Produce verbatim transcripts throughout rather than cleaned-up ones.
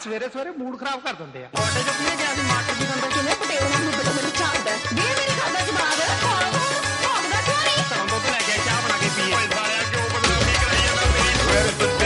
ਸਵੇਰੇ ਸਵੇਰੇ ਮੂਡ ਖਰਾਬ ਕਰ ਦਿੰਦੇ ਆ। ਆਟੋ ਚ ਕਿਵੇਂ ਗਿਆ ਸੀ ਮਾਟਰ ਦੀ ਗੰਦਾ ਕਿਵੇਂ ਪਟੇਲ ਨੂੰ ਬੜਾ ਮੈਨੂੰ ਚਾਹਦਾ ਵੀ ਮੇਰੀ ਖਾਦਾ ਜਵਾਬ ਭੋਗਦਾ ਕਿਉਂ ਨਹੀਂ ਤਾਂ ਦੁੱਧ ਲੈ ਕੇ ਚਾਹ ਬਣਾ ਕੇ ਪੀਏ। ਓਏ ਸਾਲਿਆ ਕਿਉਂ ਬਦਨਾਮੀ ਕਰਾਈ ਜਾਂਦਾ ਮੇਰੀ ਵੇਰ ਸੁੱਤੇ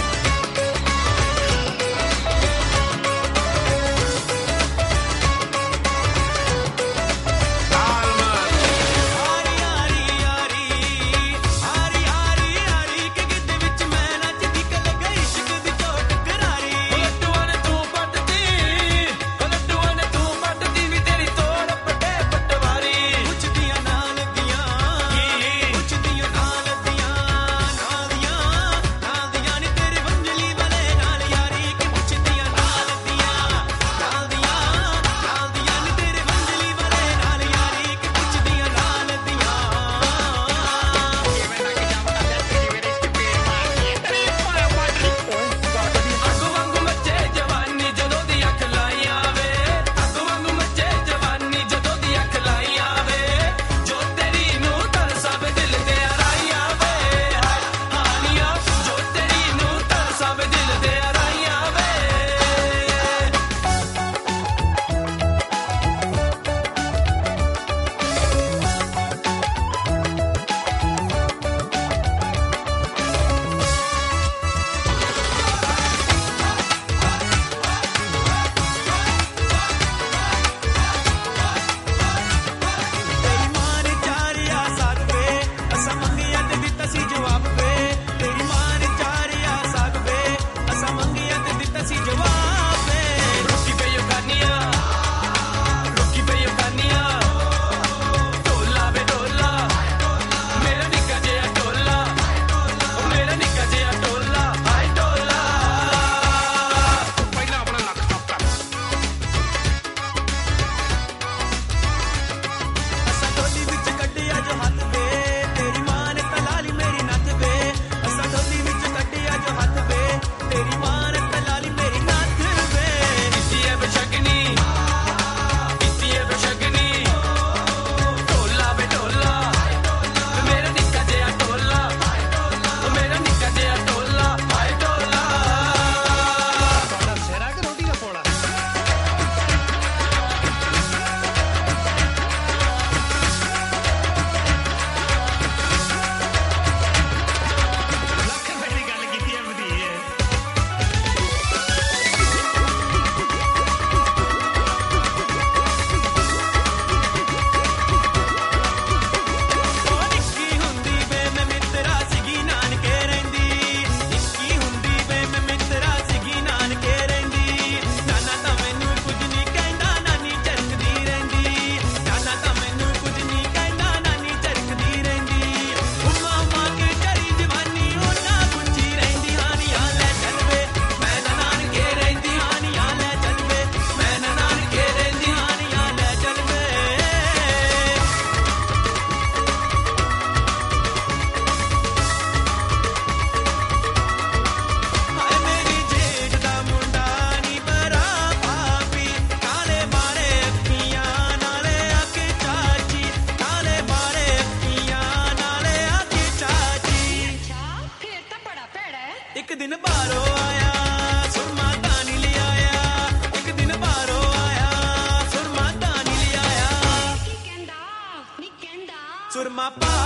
ਇੱਕ ਦਿਨ ਬਾਹਰੋਂ ਆਇਆ ਸੁਰਮਾ ਤਾਂ ਨਹੀਂ ਲਿਆਇਆ ਇੱਕ ਦਿਨ ਬਾਹਰੋਂ ਆਇਆ ਸੁਰਮਾ ਤਾਂ ਨਹੀਂ ਲਿਆਇਆ ਕੀ ਕਹਿੰਦਾ ਨੀ ਕਹਿੰਦਾ ਸੁਰਮਾ ਪਾ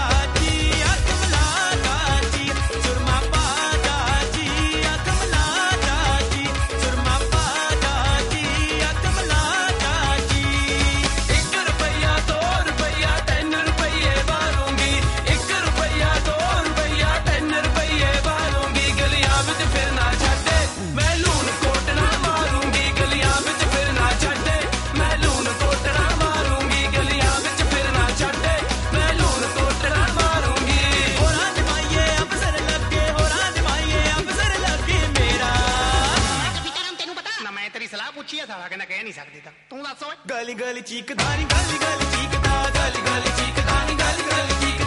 ਜਾਜੀ ਅਕਮਲਾ ਜਾਜੀ ਸੁਰਮਾ ਪਾ ਜਾਜੀ ਅਕਮਲਾ ਜਾਜੀ ਸੁਰਮਾ ਪਾ ਜਾਜੀ ਅਕਮਲਾ ਜਾਜੀ ਇੱਕ ਰੁਪਈਆ ਦੋ ਰੁਪਈਆ ਤਿੰਨ ਰੁਪਈਏ ਵਾਰੂੰਗੀ ਇੱਕ ਰੁਪਈਆ ਦੋ ਰੁਪਈਆ ਤਿੰਨ ਰੁਪਈਏ ਵਾਰੂੰਗੀ ਗਲੀਆਂ ਵਿੱਚ ਫਿਰ ਨਾ ਛੱਡੇ ਮੈਂ ਲੂਣ ਕੋਟਣਾ ਮਾਰੂੰਗੀ ਗਲੀਆਂ ਵਿੱਚ ਫਿਰ ਨਾ ਛੱਡੇ ਮੈਂ ਲੂਣ ਕੋਟਣਾ ਮਾਰੂੰਗੀ ਗਲੀਆਂ ਵਿੱਚ ਫਿਰ ਨਾ ਛੱਡੇ ਮੈਂ ਲੂਣ ਕੋਟਣਾ ਮਾਰੂੰਗੀ ਹੋਰਾਂ ਦੇ ਮਾਈਏ ਅਫਸਰ ਲੱਗੇ ਹੋਰਾਂ ਦੇ ਮਾਈਏ ਅਫਸਰ ਲੱਗੇ ਮੇਰਾ ਤੈਨੂੰ ਪਤਾ ਨਾ ਮੈਂ ਤੇਰੀ ਸਲਾਹ ਪੁੱਛੀ ਆ ਸਾਲਾ ਕਹਿੰਦਾ ਕਹਿ ਨਹੀਂ ਸਕਦੀ ਤਾਂ ਤੂੰ ਦੱਸ ਓਏ ਗਲੀ ਗਲੀ ਚੀਕਦਾ ਨੀ ਗਲੀ ਗਲੀ ਚੀਕਦਾ ਗਲੀ ਗਲੀ ਚੀਕਦਾ ਨੀ ਗਲੀ ਗਲੀ ਚੀਕਦਾ